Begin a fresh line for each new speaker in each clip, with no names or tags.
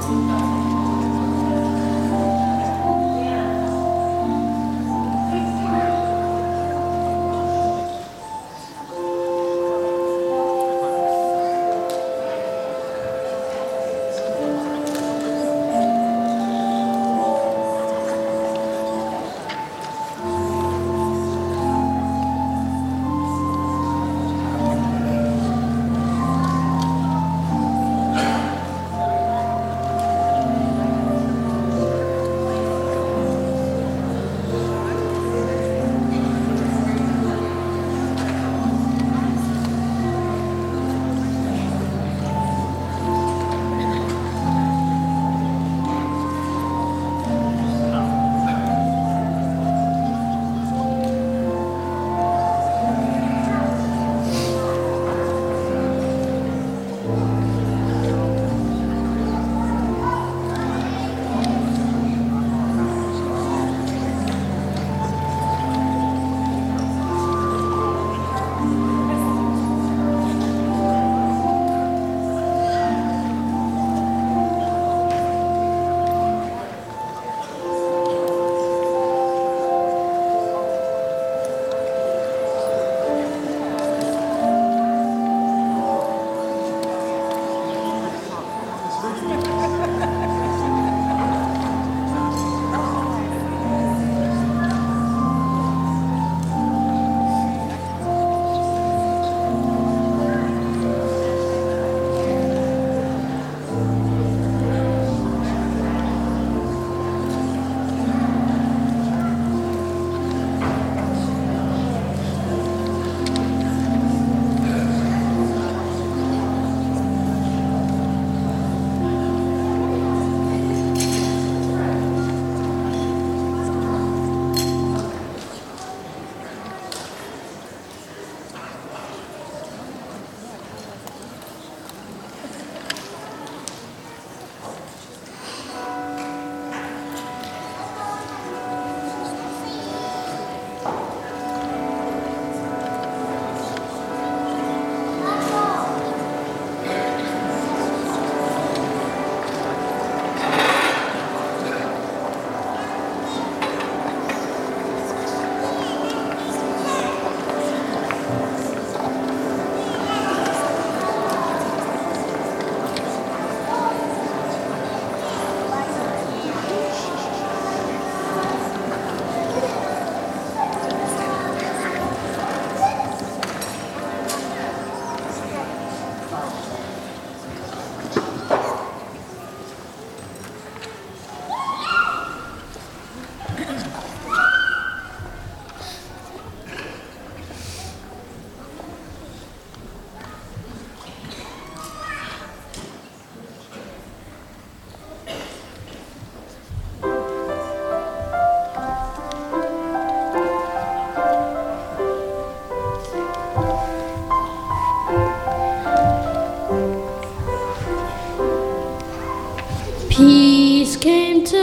Peace came to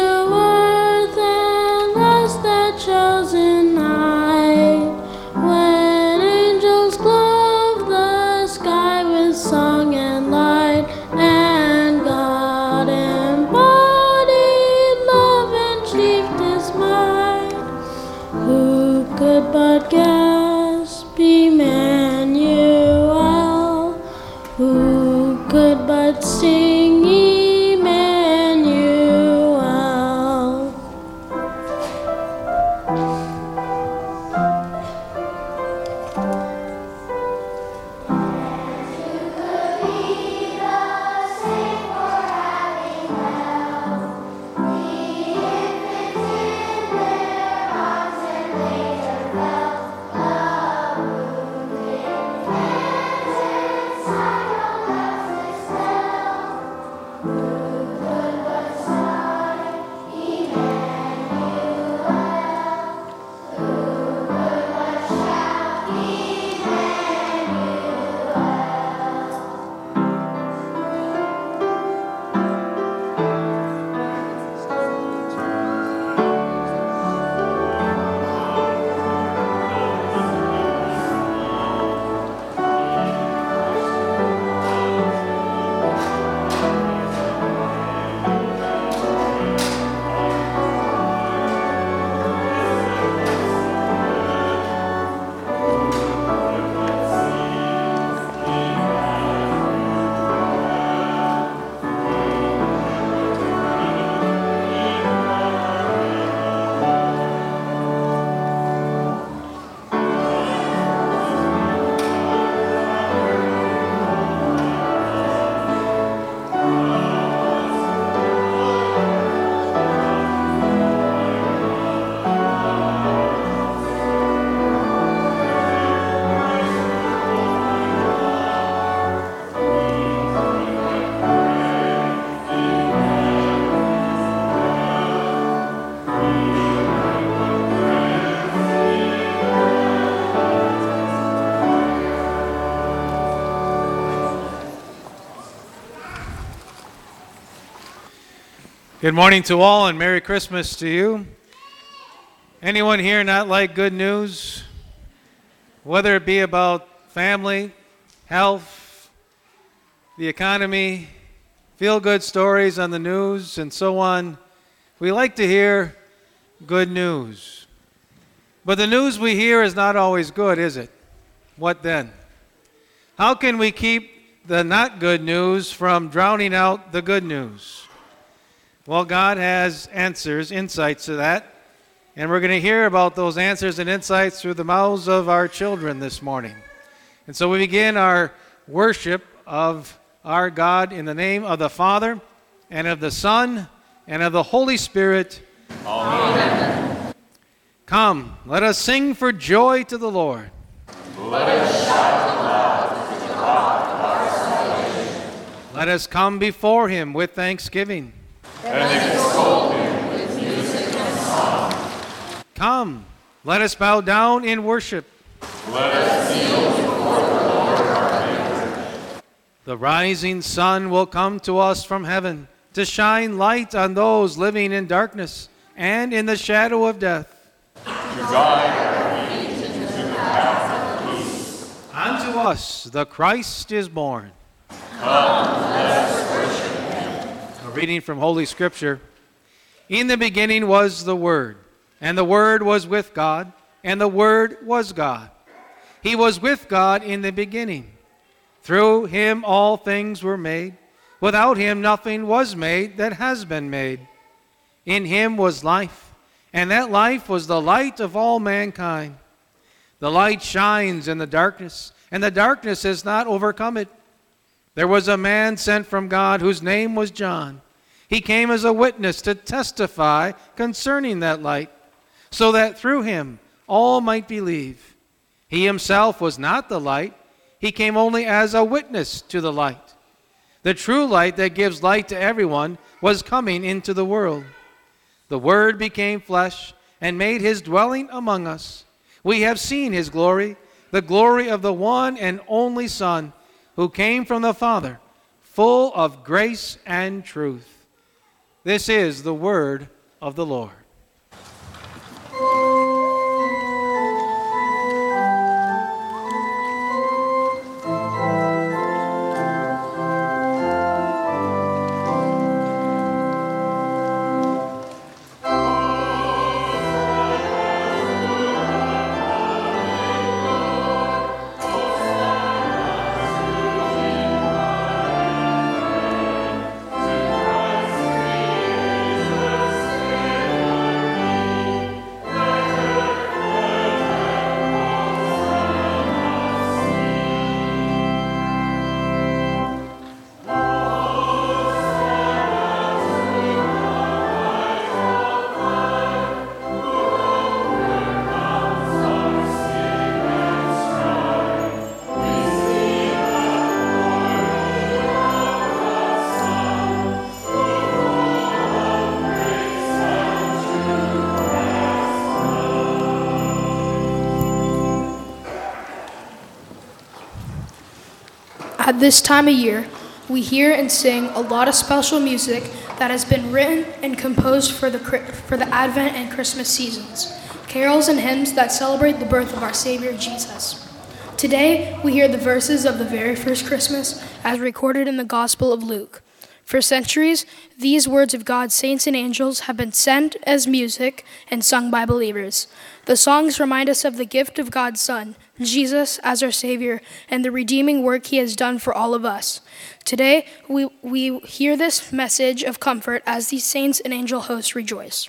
earth and lost that chosen night, when angels clothed the sky with song and light, and God embodied love and achieved His might. Who could but guess Emmanuel? Who could but sing Emmanuel?
Good morning to all and Merry Christmas to you. Anyone here not like good news? Whether it be about family, health, the economy, feel-good stories on the news, and so on, we like to hear good news. But the news we hear is not always good, is it? What then? How can we keep the not good news from drowning out the good news? Well, God has answers, insights to that, and we're going to hear about those answers and insights through the mouths of our children this morning. And so we begin our worship of our God in the name of the Father, and of the Son, and of the Holy Spirit. Amen. Come, let us sing for joy to the Lord.
Let us shout aloud to the God of our salvation.
Let us come before him with thanksgiving.
And extol him with music and song.
Come, let us bow down in worship.
Let us kneel before the Lord our Maker.
The rising sun will come to us from heaven to shine light on those living in darkness and in the shadow of death.
To guide our feet into the path of peace.
Unto us the Christ is born.
Come, let us worship.
A reading from Holy Scripture. In the beginning was the Word, and the Word was with God, and the Word was God. He was with God in the beginning. Through him all things were made. Without him nothing was made that has been made. In him was life, and that life was the light of all mankind. The light shines in the darkness, and the darkness has not overcome it. There was a man sent from God whose name was John. He came as a witness to testify concerning that light, so that through him all might believe. He himself was not the light. He came only as a witness to the light. The true light that gives light to everyone was coming into the world. The Word became flesh and made his dwelling among us. We have seen his glory, the glory of the one and only Son, who came from the Father, full of grace and truth. This is the word of the Lord.
At this time of year, we hear and sing a lot of special music that has been written and composed for the Advent and Christmas seasons, carols and hymns that celebrate the birth of our Savior Jesus. Today, we hear the verses of the very first Christmas as recorded in the Gospel of Luke. For centuries, these words of God's saints and angels have been sent as music and sung by believers. The songs remind us of the gift of God's Son, Jesus, as our Savior, and the redeeming work he has done for all of us. Today, we hear this message of comfort as these saints and angel hosts rejoice.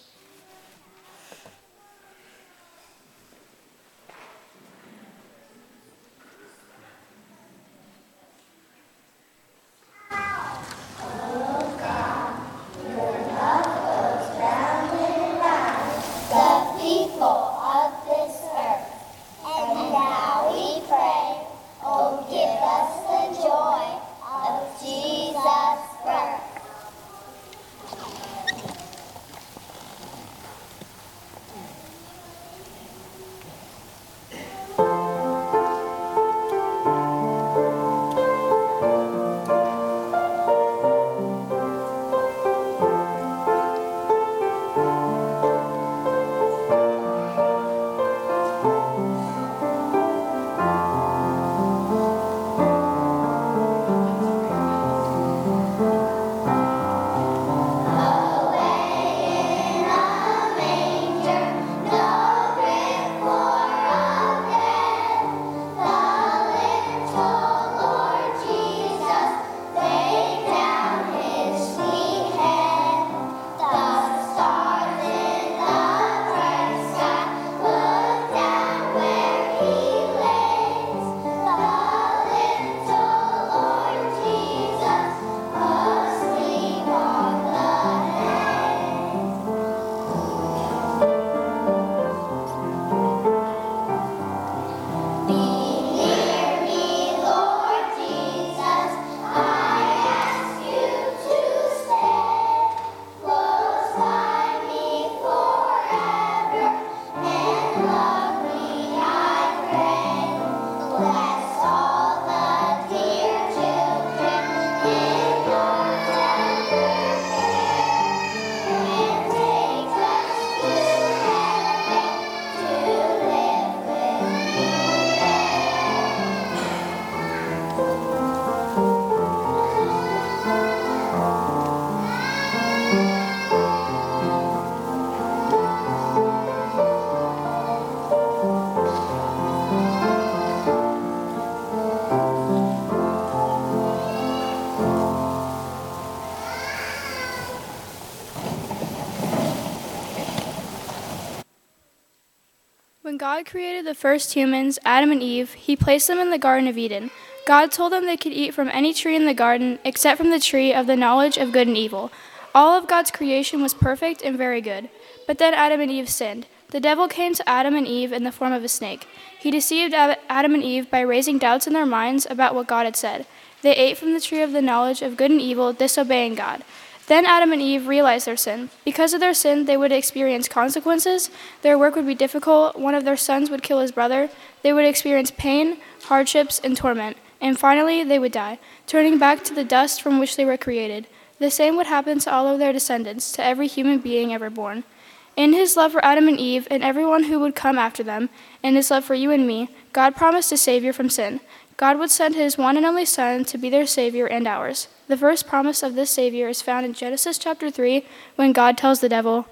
When God created the first humans, Adam and Eve, he placed them in the Garden of Eden. God told them they could eat from any tree in the garden except from the tree of the knowledge of good and evil. All of God's creation was perfect and very good. But then Adam and Eve sinned. The devil came to Adam and Eve in the form of a snake. He deceived Adam and Eve by raising doubts in their minds about what God had said. They ate from the tree of the knowledge of good and evil, disobeying God. Then Adam and Eve realized their sin. Because of their sin, they would experience consequences. Their work would be difficult. One of their sons would kill his brother. They would experience pain, hardships, and torment. And finally, they would die, turning back to the dust from which they were created. The same would happen to all of their descendants, to every human being ever born. In his love for Adam and Eve and everyone who would come after them, and his love for you and me, God promised a Savior from sin. God would send his one and only Son to be their Savior and ours. The first promise of this Savior is found in Genesis chapter 3, when God tells the devil,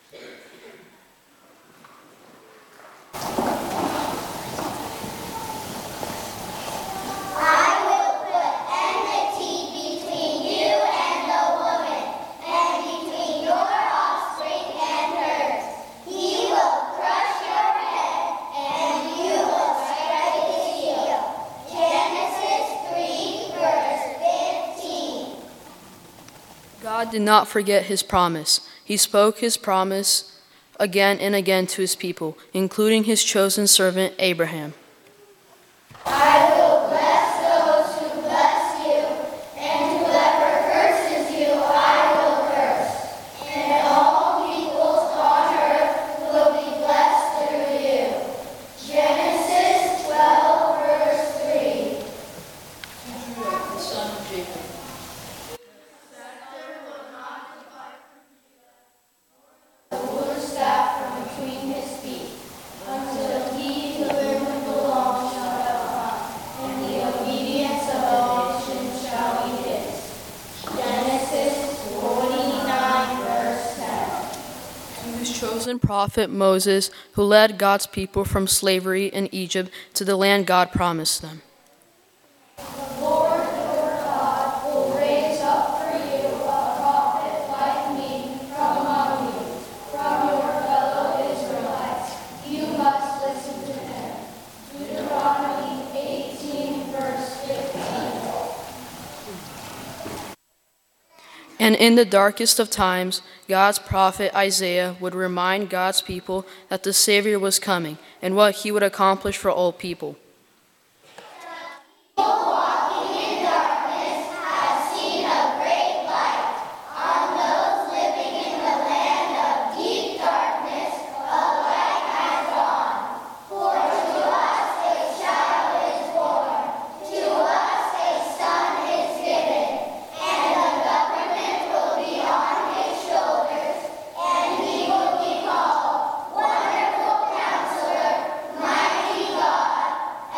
God did not forget his promise. He spoke his promise again and again to his people, including his chosen servant Abraham.
I will bless those who bless you, and whoever curses you, I will curse. And all peoples on earth will be blessed through you. Genesis 12, verse 3.
The son of Jacob. Chosen prophet Moses, who led God's people from slavery in Egypt to the land God promised them.
The Lord your God will raise up for you a prophet like me from among you, from your fellow Israelites. You must listen to him. Deuteronomy 18, verse 15.
And in the darkest of times, God's prophet Isaiah would remind God's people that the Savior was coming and what he would accomplish for all people.
Walking in darkness have seen a great light. On those living in the land of deep darkness, a light has dawned. For to us a child is born, to us a son is given, and the government will be on his shoulders, and he will be called Wonderful Counselor, Mighty God,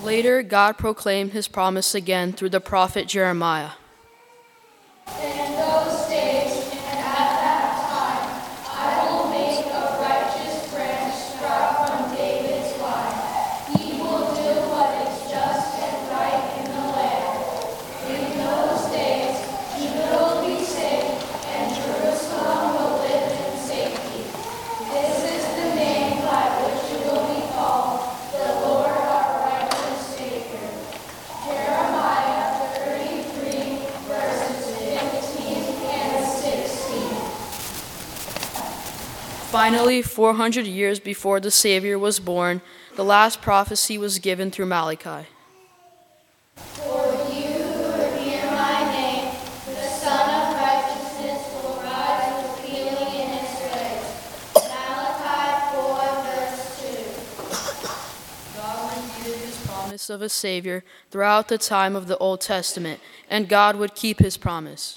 Later, God proclaimed his promise again through the prophet Jeremiah.
In those days and at that time, I will make a righteous branch sprout from David's line. He will do what is just and right in the land. In those days, Judah will be saved, and Jerusalem will live in safety. This is the name by which it will be called, the Lord our righteous Savior. Jeremiah 33, verses 15 and 16.
Finally, 400 years before the Savior was born, the last prophecy was given through Malachi.
For you who revere my name, the Son of Righteousness will rise with healing in his ways. Malachi 4, verse 2.
God repeated his promise of a Savior throughout the time of the Old Testament, and God would keep his promise.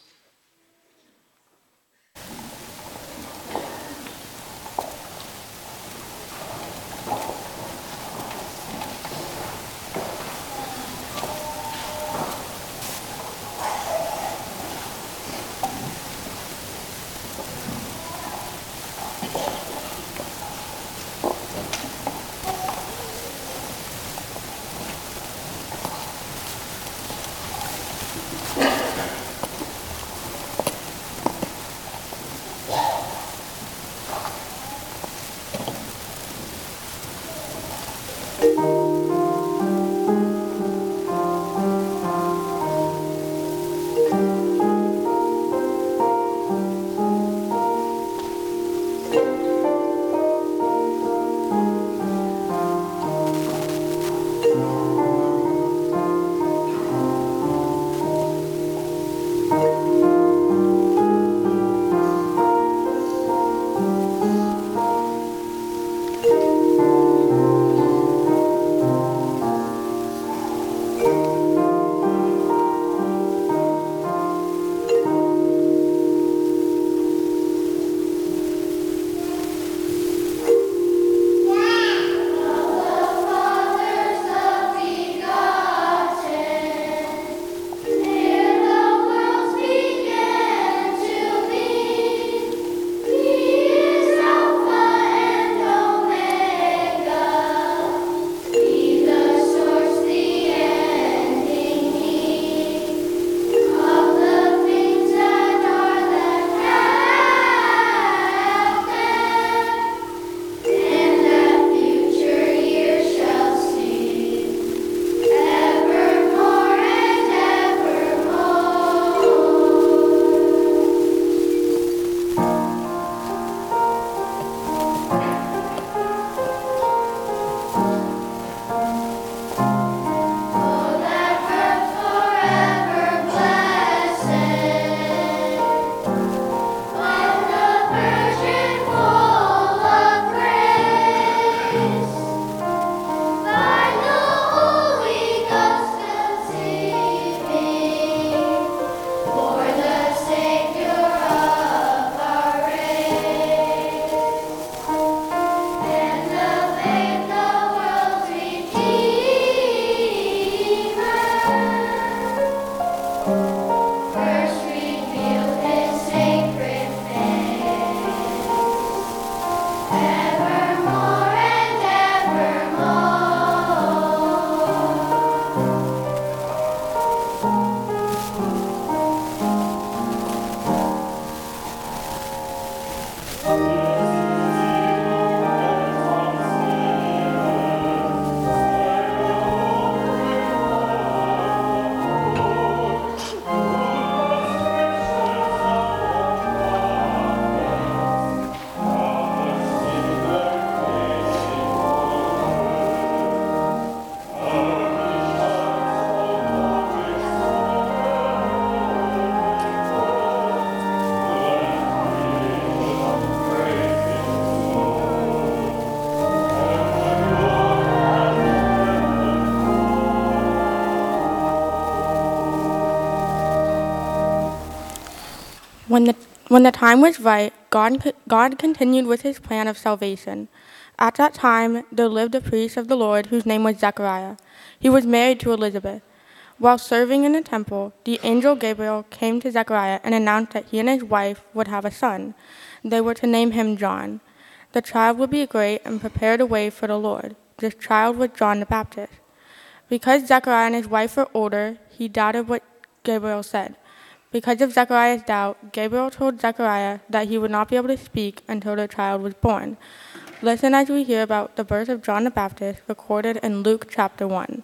When the time was right, God continued with his plan of salvation. At that time there lived a priest of the Lord whose name was Zechariah. He was married to Elizabeth. While serving in the temple, the angel Gabriel came to Zechariah and announced that he and his wife would have a son. They were to name him John. The child would be great and prepare the way for the Lord. This child was John the Baptist. Because Zechariah and his wife were older, he doubted what Gabriel said. Because of Zechariah's doubt, Gabriel told Zechariah that he would not be able to speak until the child was born. Listen as we hear about the birth of John the Baptist recorded in Luke chapter 1.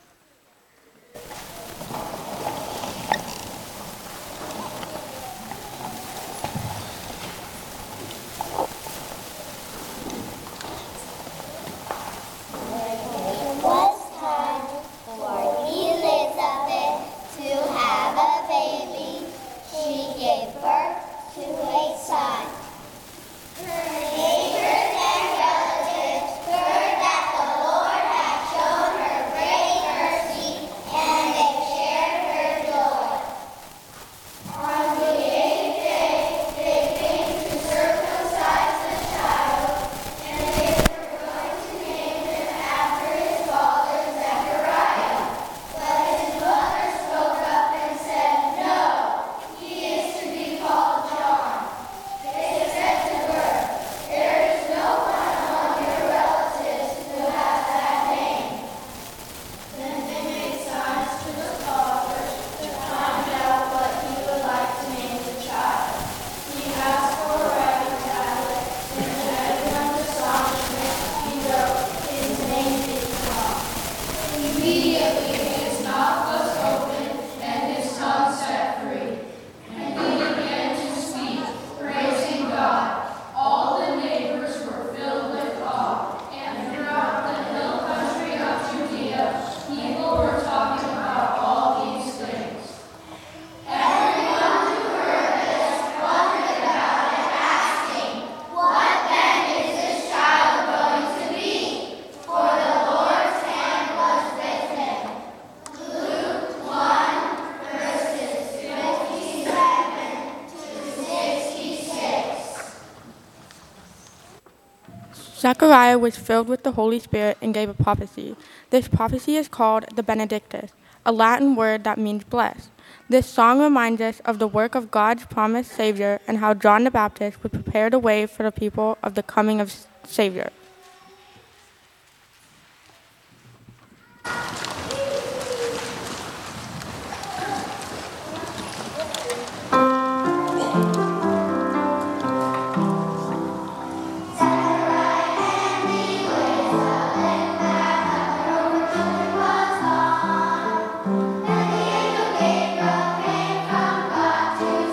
Zechariah was filled with the Holy Spirit and gave a prophecy. This prophecy is called the Benedictus, a Latin word that means blessed. This song reminds us of the work of God's promised Savior and how John the Baptist would prepare the way for the people of the coming of Savior.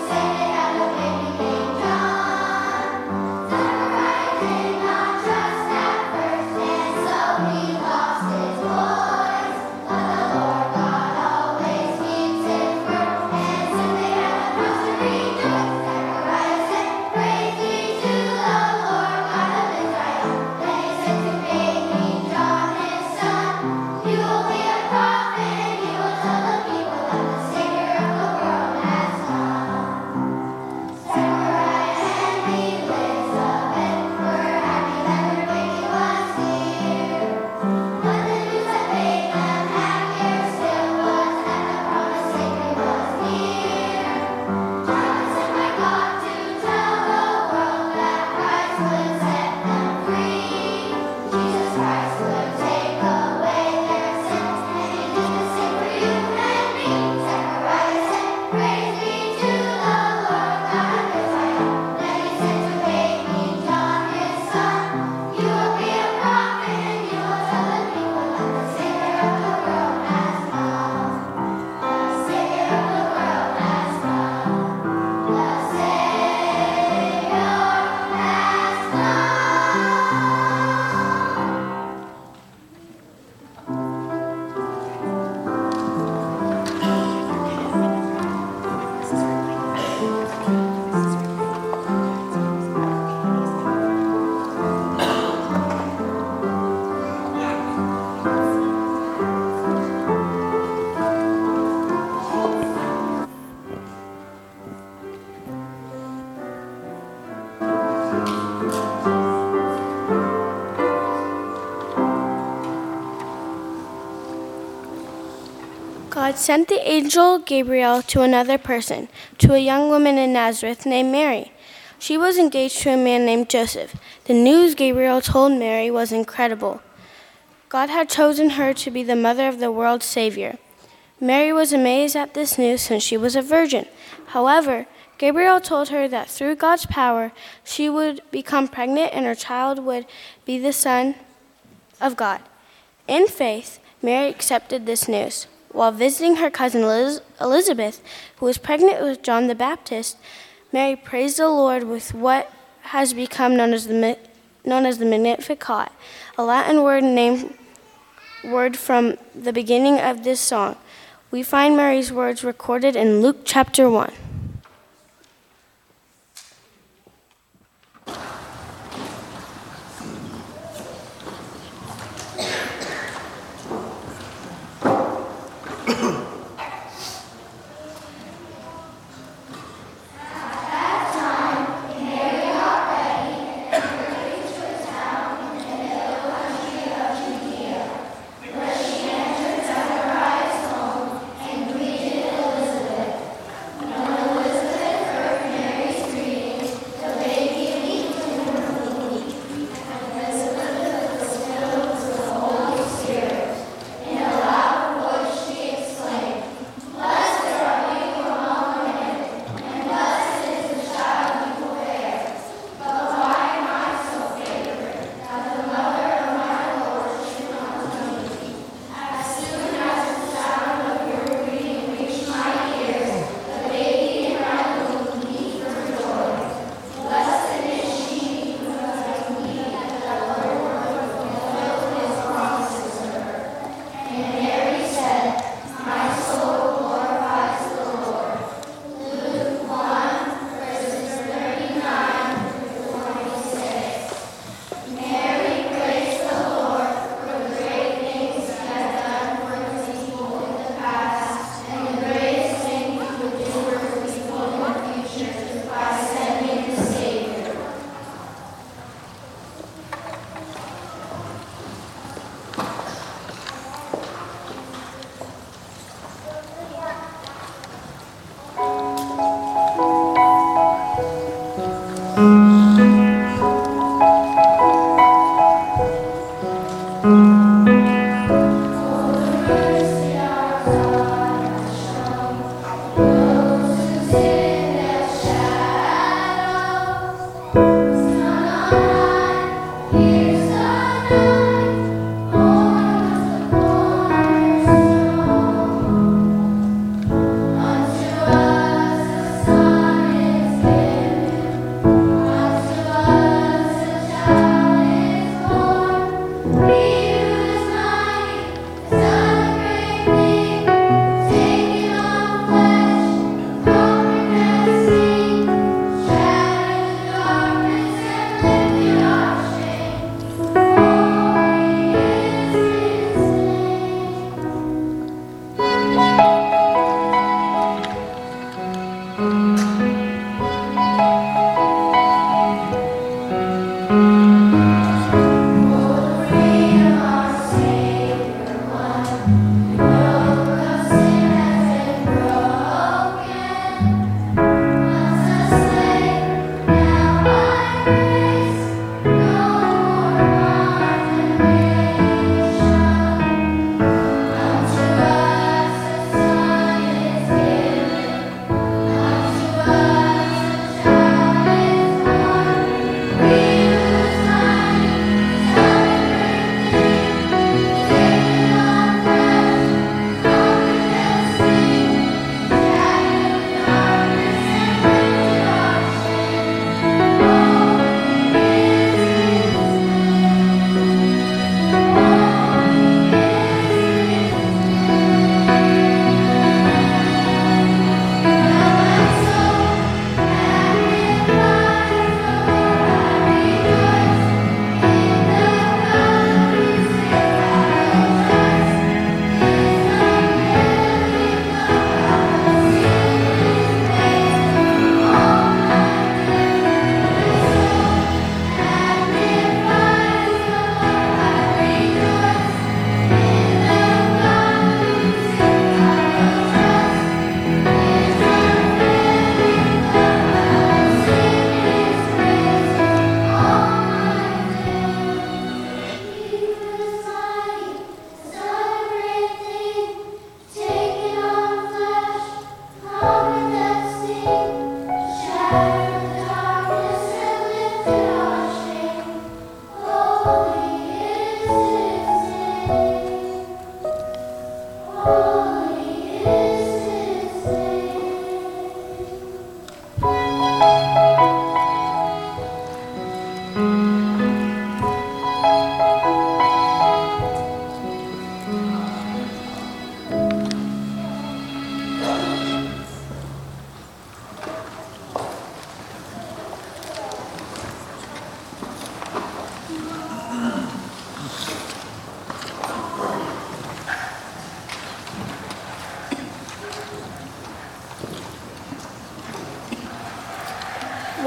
Trust
God sent the angel Gabriel to another person, to a young woman in Nazareth named Mary. She was engaged to a man named Joseph. The news Gabriel told Mary was incredible. God had chosen her to be the mother of the world's Savior. Mary was amazed at this news since she was a virgin. However, Gabriel told her that through God's power, she would become pregnant and her child would be the Son of God. In faith, Mary accepted this news. While visiting her cousin Elizabeth, who was pregnant with John the Baptist, Mary praised the Lord with what has become known as the Magnificat, a Latin word from the beginning of this song. We find Mary's words recorded in Luke chapter 1.
Elizabeth.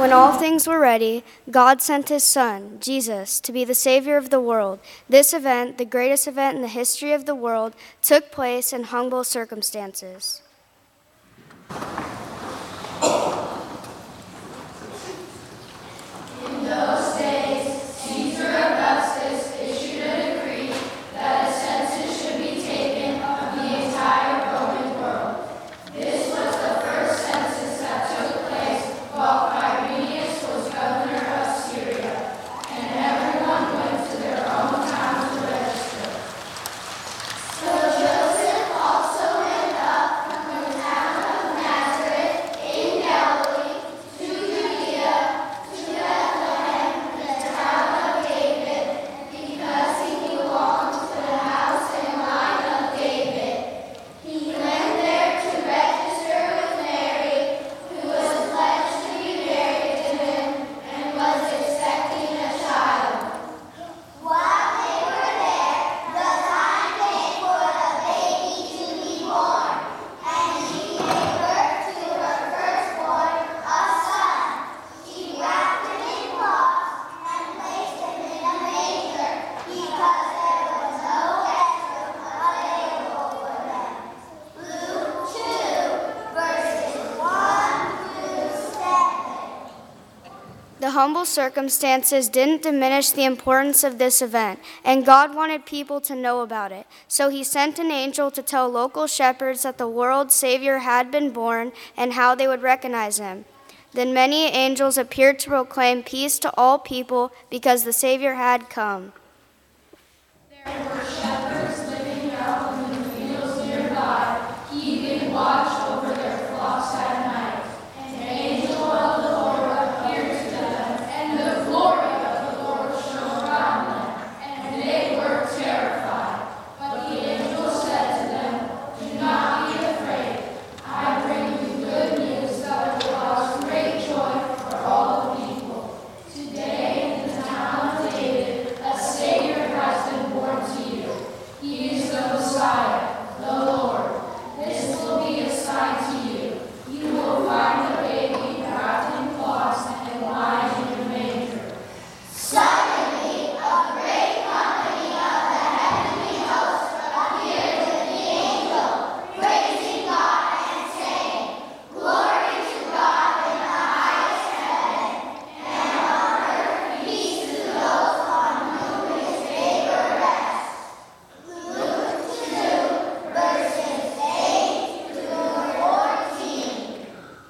When all things were ready, God sent his Son, Jesus, to be the Savior of the world. This event, the greatest event in the history of the world, took place in humble circumstances.
In those days, Caesar Augustus issued a decree that a census should be taken of the entire Roman world. This was the first census that took place while Quirinius was governor of Syria, and everyone went to their own town to register. So Joseph also went up from the town of Nazareth in Galilee to Judea, to Bethlehem, the town of David, because he belonged to the house and line of David. He went there to register with Mary, who was pledged to be married to him and was expecting a child. While they were there, the time came for the baby to be born, and she gave birth to her firstborn, a son. She wrapped him in cloths and placed him in a manger, because there was no restroom available for them. Luke 2, verses 1 through 7.
The humble circumstances didn't diminish the importance of this event, and God wanted people to know about it. So he sent an angel to tell local shepherds that the world's Savior had been born and how they would recognize him. Then many angels appeared to proclaim peace to all people because the Savior had come.
There were shepherds living out in the fields nearby, keeping watch over their flocks at night. An angel of the Lord appeared to them, and the glory of the Lord shone around them, and they were terrified. But the angel said to them, "Do not be afraid. I bring you good news that will cause great joy for all the people. Today, in the town of David, a Savior has been born to you. He is the Messiah, the Lord. This will be a sign to you. You will find the baby wrapped in cloths and lying in a manger." Suddenly, a great company of the heavenly host appeared with the angel, praising God and saying, "Glory to God in the highest heaven, and on earth peace to those on whom his favor rests." Luke 2, verses 8 through 14.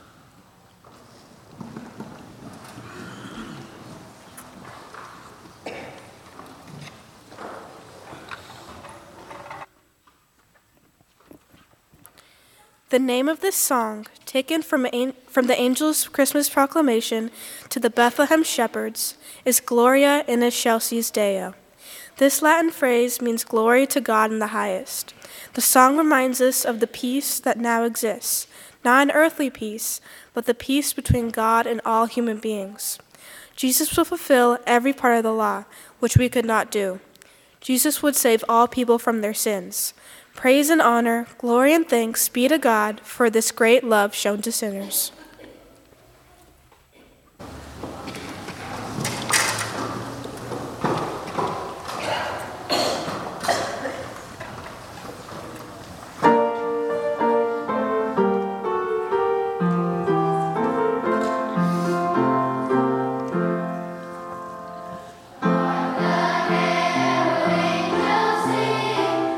The name of this song, taken from the angel's Christmas proclamation to the Bethlehem shepherds, is Gloria in excelsis Deo. This Latin phrase means glory to God in the highest. The song reminds us of the peace that now exists, not an earthly peace, but the peace between God and all human beings. Jesus will fulfill every part of the law, which we could not do. Jesus would save all people from their sins. Praise and honor, glory and thanks be to God for this great love shown to sinners.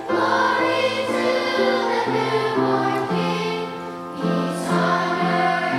Glory to the newborn King. Peace on earth.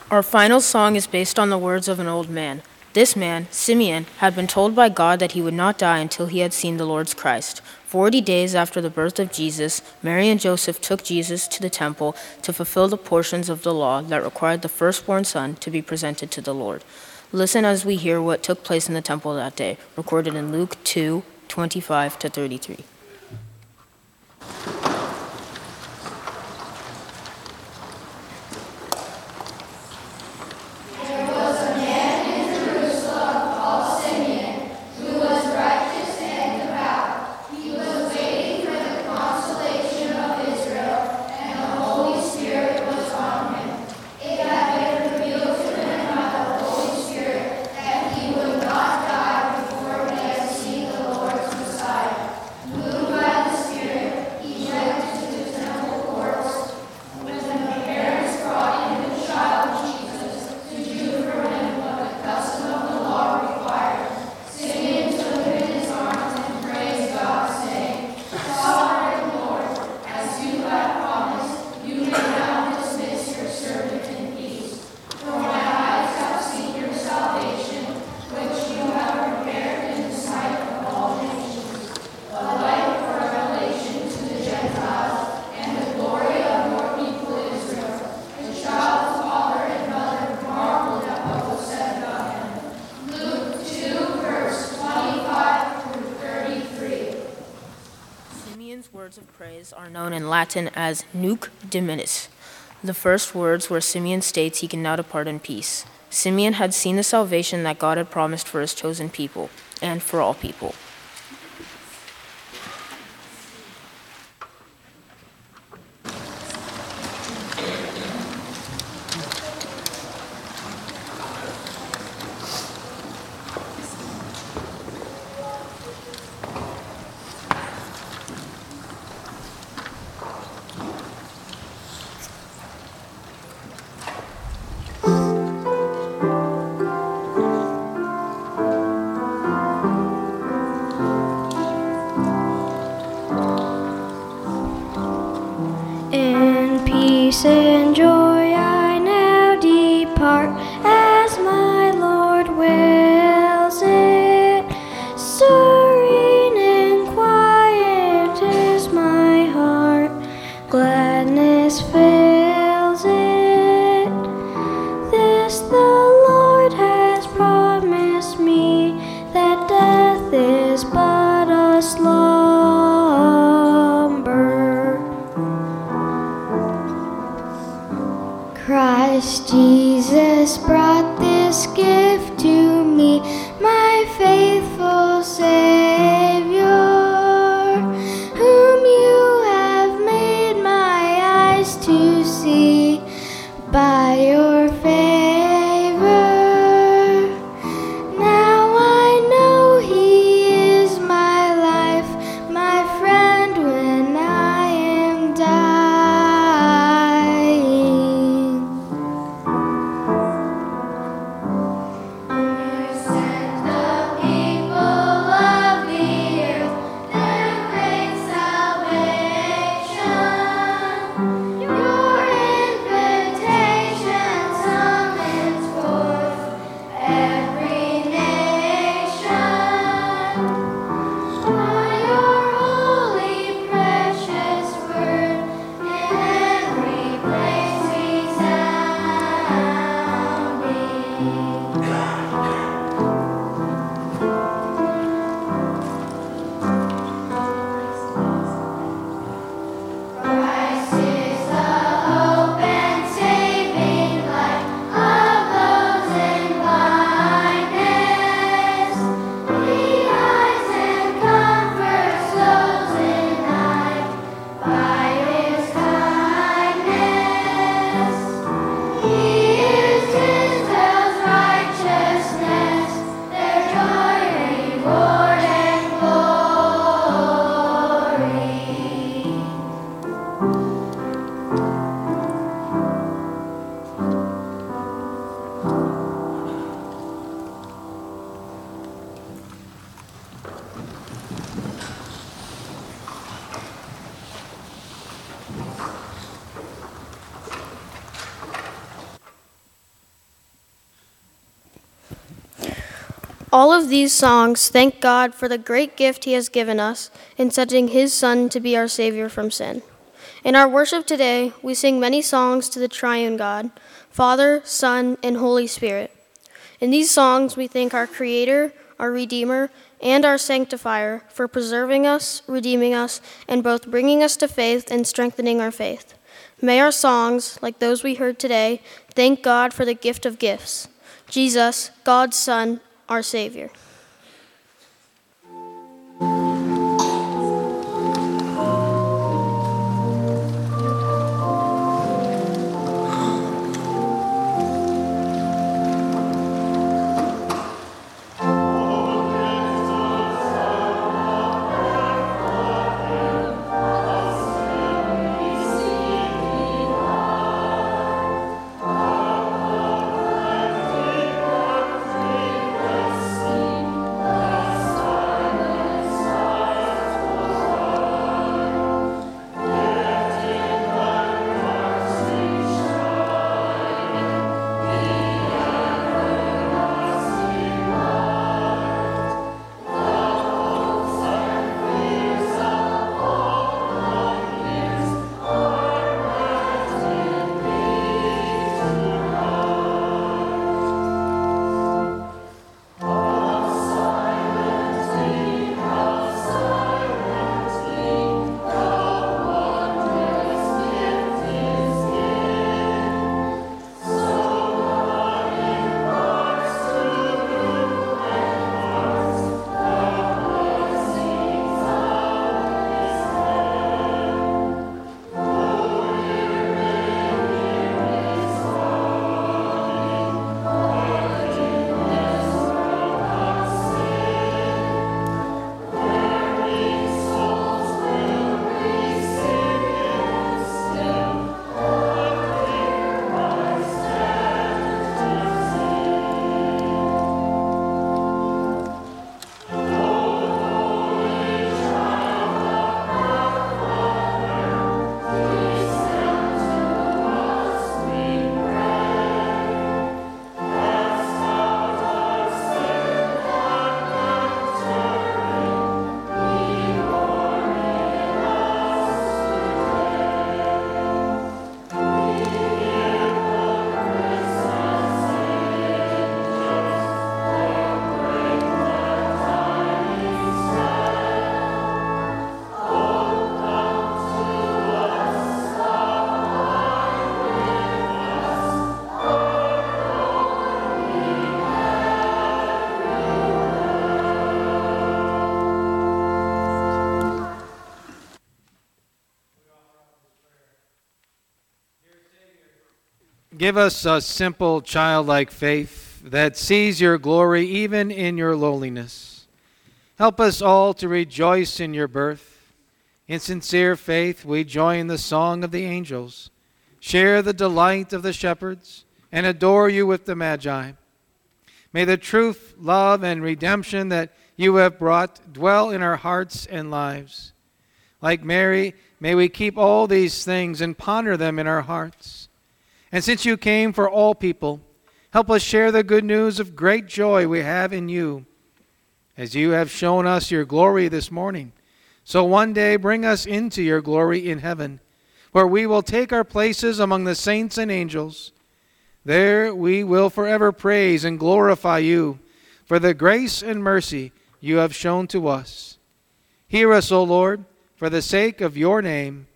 Our final song is based on the words of an old man. This man, Simeon, had been told by God that he would not die until he had seen the Lord's Christ. 40 days after the birth of Jesus, Mary and Joseph took Jesus to the temple to fulfill the portions of the law that required the firstborn son to be presented to the Lord. Listen as we hear what took place in the temple that day, recorded in Luke 2:25-33. Words of praise are known in Latin as Nunc Dimittis. The first words where Simeon states he can now depart in peace. Simeon had seen the salvation that God had promised for his chosen people and for all people.
In peace and joy I now depart, as my Lord wills it. Serene and quiet is my heart, gladness fills it. This the Lord has promised me, that death is but a slumber. Christ Jesus brought this gift to me, my faithful Savior, whom you have made my eyes to see by your favor. Now I know He is my life, my friend when I am dying. I send the people
All of these songs thank God for the great gift he has given us in sending his Son to be our Savior from sin. In our worship today, we sing many songs to the triune God, Father, Son, and Holy Spirit. In these songs, we thank our Creator, our Redeemer, and our Sanctifier for preserving us, redeeming us, and both bringing us to faith and strengthening our faith. May our songs, like those we heard today, thank God for the gift of gifts, Jesus, God's Son, our Savior.
Give us a simple childlike faith that sees your glory even in your lowliness. Help us all to rejoice in your birth. In sincere faith, we join the song of the angels, share the delight of the shepherds, and adore you with the Magi. May the truth, love, and redemption that you have brought dwell in our hearts and lives. Like Mary, may we keep all these things and ponder them in our hearts. And since you came for all people, help us share the good news of great joy we have in you. As you have shown us your glory this morning, so one day bring us into your glory in heaven, where we will take our places among the saints and angels. There we will forever praise and glorify you for the grace and mercy you have shown to us. Hear us, O Lord, for the sake of your name.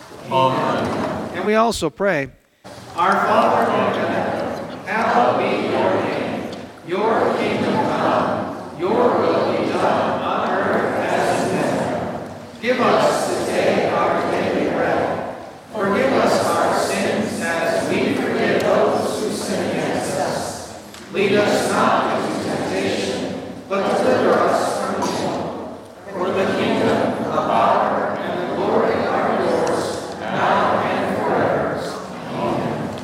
Amen. And we also pray, Our Father in heaven, hallowed be your name. Your kingdom come, your will be done on earth as in heaven. Give us this day our daily bread. Forgive us our sins as we forgive those who sin against us. Lead us not into temptation, but deliver us from evil. For the kingdom, the power, and the glory are yours, now and forever. Amen.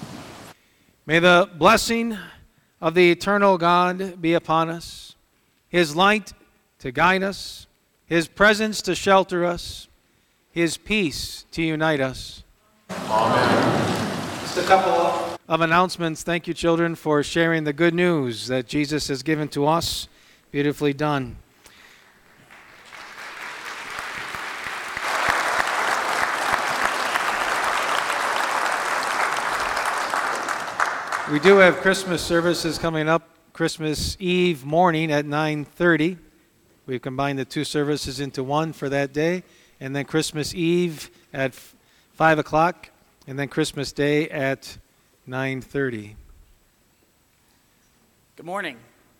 May the blessing of the eternal God be upon us, his light to guide us, his presence to shelter us, his peace to unite us. Amen. Just a couple of announcements. Thank you, children, for sharing the good news that Jesus has given to us. Beautifully done. We do have Christmas services coming up, Christmas Eve morning at 9:30. We've combined the two services into one for that day, and then Christmas Eve at 5 o'clock, and then Christmas Day at 9:30.
Good morning.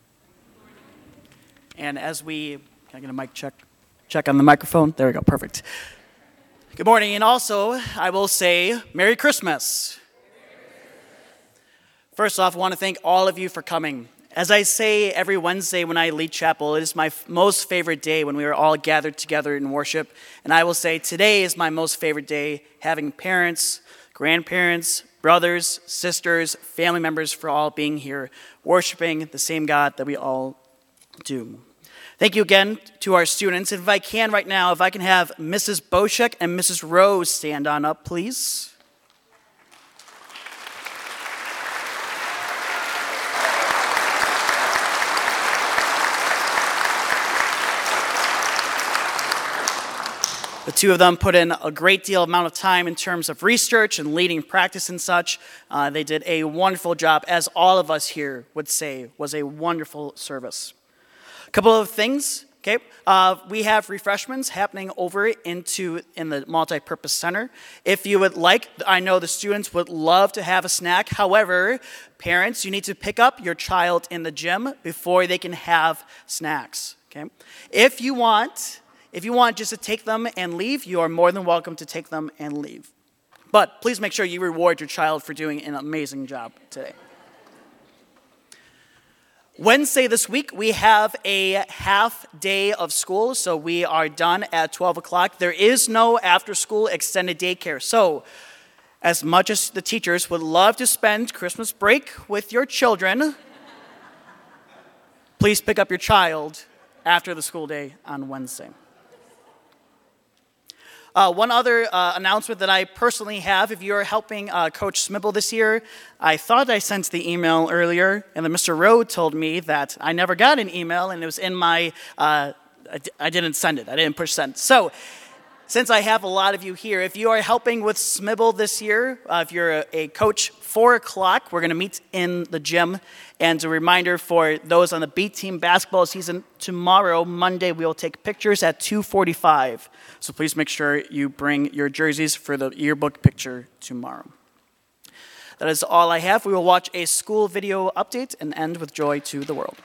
And as can I get a mic check on the microphone? There we go, perfect. Good morning, and also I will say Merry Christmas. First off, I want to thank all of you for coming. As I say every Wednesday when I lead chapel, it is my most favorite day when we are all gathered together in worship. And I will say today is my most favorite day, having parents, grandparents, brothers, sisters, family members for all being here, worshiping the same God that we all do. Thank you again to our students. And if I can right now, if I can have Mrs. Boschek and Mrs. Rose stand on up, please. The two of them put in a great deal amount of time in terms of research and leading practice and such. They did a wonderful job, as all of us here would say, was a wonderful service. A couple of things, okay? We have refreshments happening over in the multi-purpose center. If you would like, I know the students would love to have a snack. However, parents, you need to pick up your child in the gym before they can have snacks, okay? If you want just to take them and leave, you are more than welcome to take them and leave. But please make sure you reward your child for doing an amazing job today. Wednesday this week, we have a half day of school, so we are done at 12 o'clock. There is no after-school extended daycare. So as much as the teachers would love to spend Christmas break with your children, please pick up your child after the school day on Wednesday. One other announcement that I personally have, if you're helping Coach Smibble this year, I thought I sent the email earlier, and then Mr. Rowe told me that I never got an email, and it was in my, I didn't send it. I didn't push send. So, since I have a lot of you here, if you are helping with Smibble this year, if you're a coach, 4 o'clock, we're going to meet in the gym. And a reminder for those on the B team basketball season, tomorrow, Monday, we will take pictures at 2:45. So please make sure you bring your jerseys for the yearbook picture tomorrow. That is all I have. We will watch a school video update and end with Joy to the World.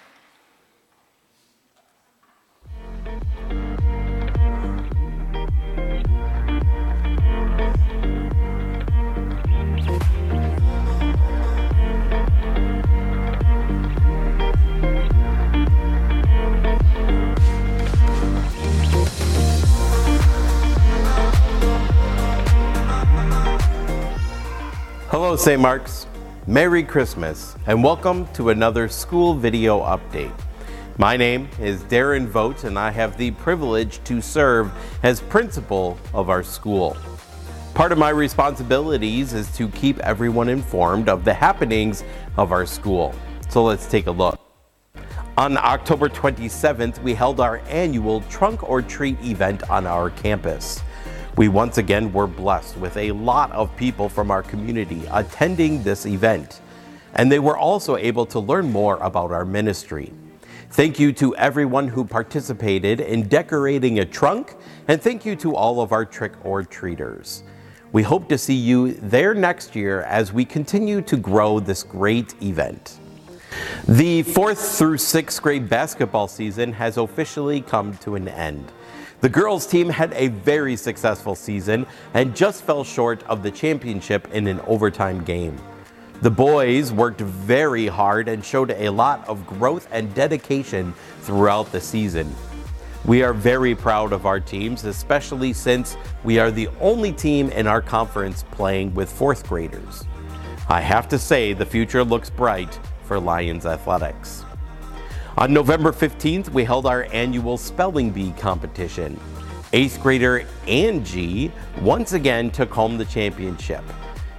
Hello, St. Mark's. Merry Christmas, and welcome to another school video update. My name is Darren Vogt, and I have the privilege to serve as principal of our school. Part of my responsibilities is to keep everyone informed of the happenings of our school. So let's take a look. On October 27th, we held our annual Trunk or Treat event on our campus. We once again were blessed with a lot of people from our community attending this event, and they were also able to learn more about our ministry. Thank you to everyone who participated in decorating a trunk, and thank you to all of our trick-or-treaters. We hope to see you there next year as we continue to grow this great event. The 4th through 6th grade basketball season has officially come to an end. The girls' team had a very successful season and just fell short of the championship in an overtime game. The boys worked very hard and showed a lot of growth and dedication throughout the season. We are very proud of our teams, especially since we are the only team in our conference playing with 4th graders. I have to say the future looks bright for Lions Athletics. On November 15th, we held our annual Spelling Bee competition. 8th grader Angie once again took home the championship.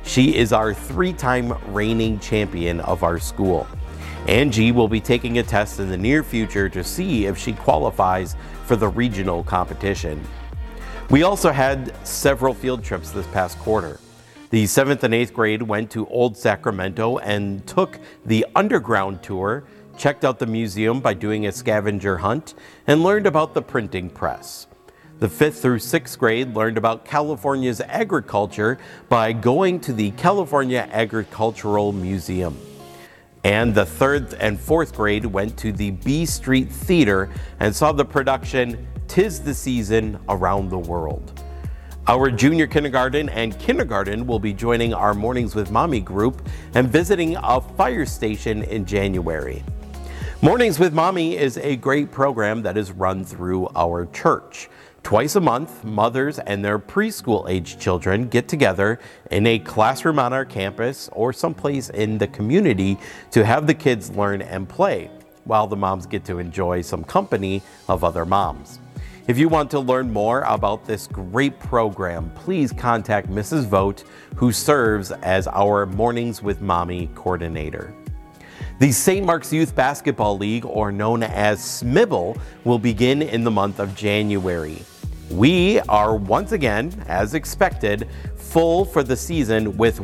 She is our 3-time reigning champion of our school. Angie will be taking a test in the near future to see if she qualifies for the regional competition. We also had several field trips this past quarter. The 7th and 8th grade went to Old Sacramento and took the underground tour, checked out the museum by doing a scavenger hunt, and learned about the printing press. The 5th through 6th grade learned about California's agriculture by going to the California Agricultural Museum. And the 3rd and 4th grade went to the B Street Theater and saw the production "'Tis the Season Around the World." Our junior kindergarten and kindergarten will be joining our Mornings with Mommy group and visiting a fire station in January. Mornings with Mommy is a great program that is run through our church. Twice a month, mothers and their preschool-age children get together in a classroom on our campus or someplace in the community to have the kids learn and play, while the moms get to enjoy some company of other moms. If you want to learn more about this great program, please contact Mrs. Vogt, who serves as our Mornings with Mommy coordinator. The St. Mark's Youth Basketball League, or known as SMIBL, will begin in the month of January. We are once again, as expected, full for the season with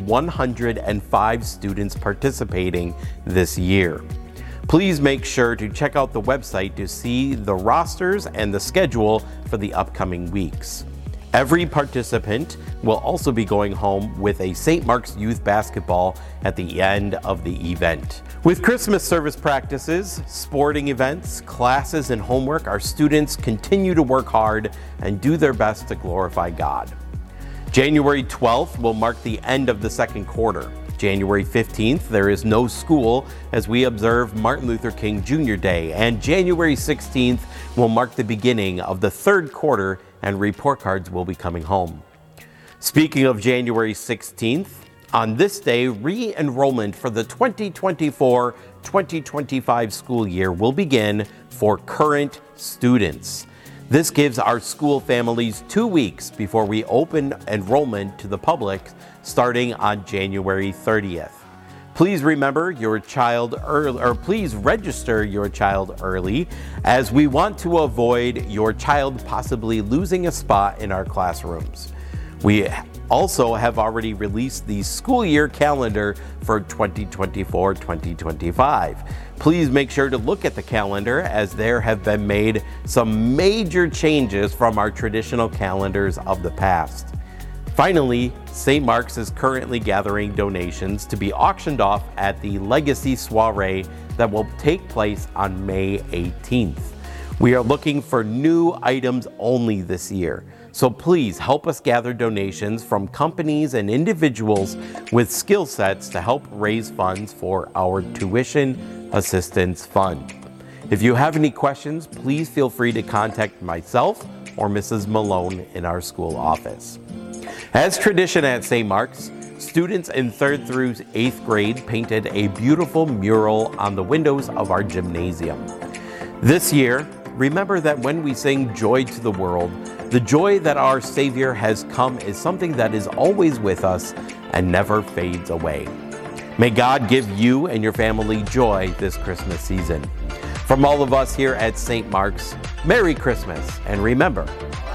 105 students participating this year. Please make sure to check out the website to see the rosters and the schedule for the upcoming weeks. Every participant will also be going home with a St. Mark's Youth Basketball at the end of the event. With Christmas service practices, sporting events, classes, and homework, our students continue to work hard and do their best to glorify God. January 12th will mark the end of the second quarter. January 15th, there is no school as we observe Martin Luther King Jr. Day, and January 16th will mark the beginning of the third quarter and report cards will be coming home. Speaking of January 16th, on this day, re-enrollment for the 2024-2025 school year will begin for current students. This gives our school families 2 weeks before we open enrollment to the public starting on January 30th. Please remember your child early, or please register your child early, as we want to avoid your child possibly losing a spot in our classrooms. We also have already released the school year calendar for 2024-2025. Please make sure to look at the calendar, as there have been made some major changes from our traditional calendars of the past. Finally, St. Mark's is currently gathering donations to be auctioned off at the Legacy Soiree that will take place on May 18th. We are looking for new items only this year, so please help us gather donations from companies and individuals with skill sets to help raise funds for our Tuition Assistance Fund. If you have any questions, please feel free to contact myself or Mrs. Malone in our school office. As tradition at St. Mark's, students in 3rd through 8th grade painted a beautiful mural on the windows of our gymnasium. This year, remember that when we sing Joy to the World, the joy that our Savior has come is something that is always with us and never fades away. May God give you and your family joy this Christmas season. From all of us here at St. Mark's, Merry Christmas, and remember,